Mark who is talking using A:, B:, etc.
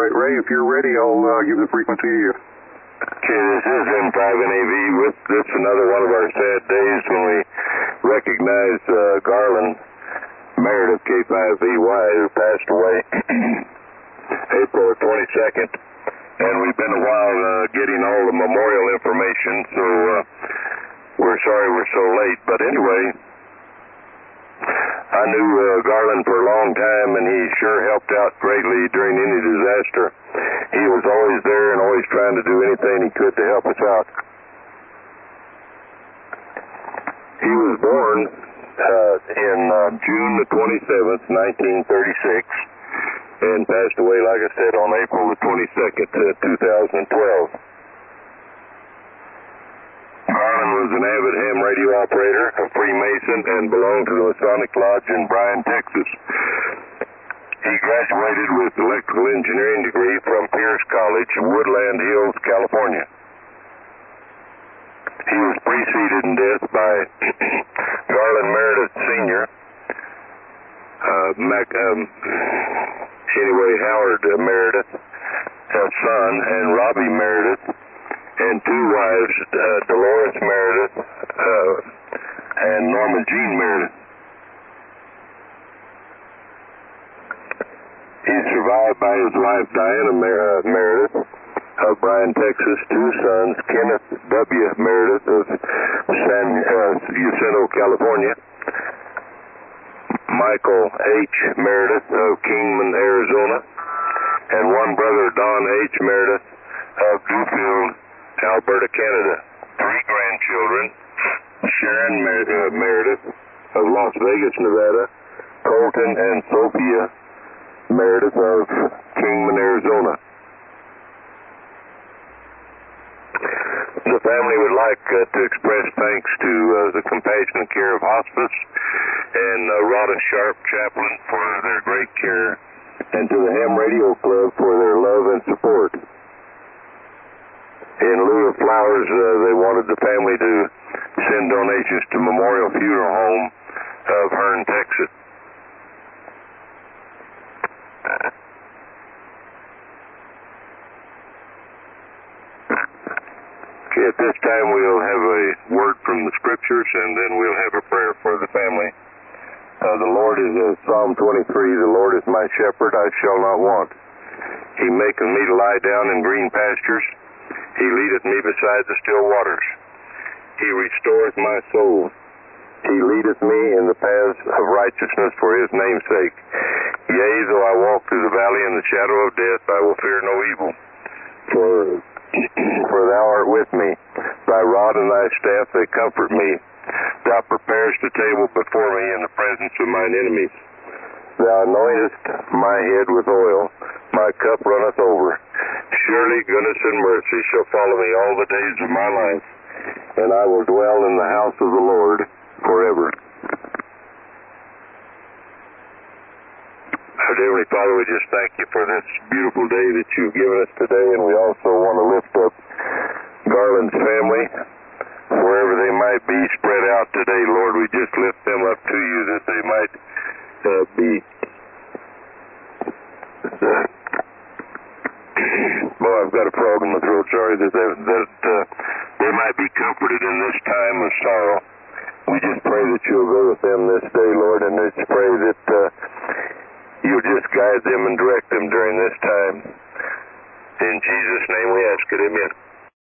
A: right, Ray, if you're ready, I'll give the frequency to you.
B: Okay, this is M5NAV. This is another one of our sad days when we recognize Garland Meredith, K5VY, who passed away April 22nd. And we've been a while getting all the memorial information, so we're sorry we're so late. But anyway, I knew Garland for a long time, and he sure helped out greatly during any disaster. He was always there and always trying to do anything he could to help us out. He was born in June the 27th, 1936, and passed away, like I said, on April the 22nd, 2012. Garland was an avid ham radio operator, a Freemason, and belonged to the Masonic Lodge in Bryan, Texas. He graduated with electrical engineering degree from Pierce College, Woodland Hills, California. He was preceded in death by Garland Meredith Sr., Howard Meredith, son, and Robbie Meredith, and two wives, Dolores Meredith and Norma Jean Meredith. He's survived by his wife, Diana Meredith, of Bryan, Texas, two sons, Kenneth W. Meredith of San Jacinto, California, Michael H. Meredith of Kingman, Arizona, and one brother, Don H. Meredith of Dewfield, Alberta, Canada. Three grandchildren, Sharon Meredith of Las Vegas, Nevada, Colton and Sophia Meredith of Kingman, Arizona. The family would like to express thanks to the Compassionate Care of Hospice and Rhoda Sharp Chaplain for their great care, and to the Ham Radio Club for their love and support. In lieu of flowers, they wanted the family to send donations to Memorial Funeral Home of Hearne, Texas. Okay, at this time we'll have a word from the Scriptures, and then we'll have a prayer for the family. The Lord is Psalm 23, the Lord is my shepherd, I shall not want. He maketh me to lie down in green pastures. He leadeth me beside the still waters. He restoreth my soul. He leadeth me in the paths of righteousness for his name's sake. Yea, though I walk through the valley in the shadow of death, I will fear no evil. For thou art with me. Thy rod and thy staff, they comfort me. Thou preparest a table before me in the presence of mine enemies. Thou anointest my head with oil. My cup runneth over. Surely goodness and mercy shall follow me all the days of my life, and I will dwell in the house of the Lord forever. Our Heavenly Father, we just thank you for this beautiful day that you've given us today, and we also want to lift up Garland's family, wherever they might be spread out today. Lord, we just lift them up to you that they might be I've got a frog in my throat, sorry, that they might be comforted in this time of sorrow. We just pray that you'll go with them this day, Lord, and just pray that you'll just guide them and direct them during this time. In Jesus' name we ask it, amen.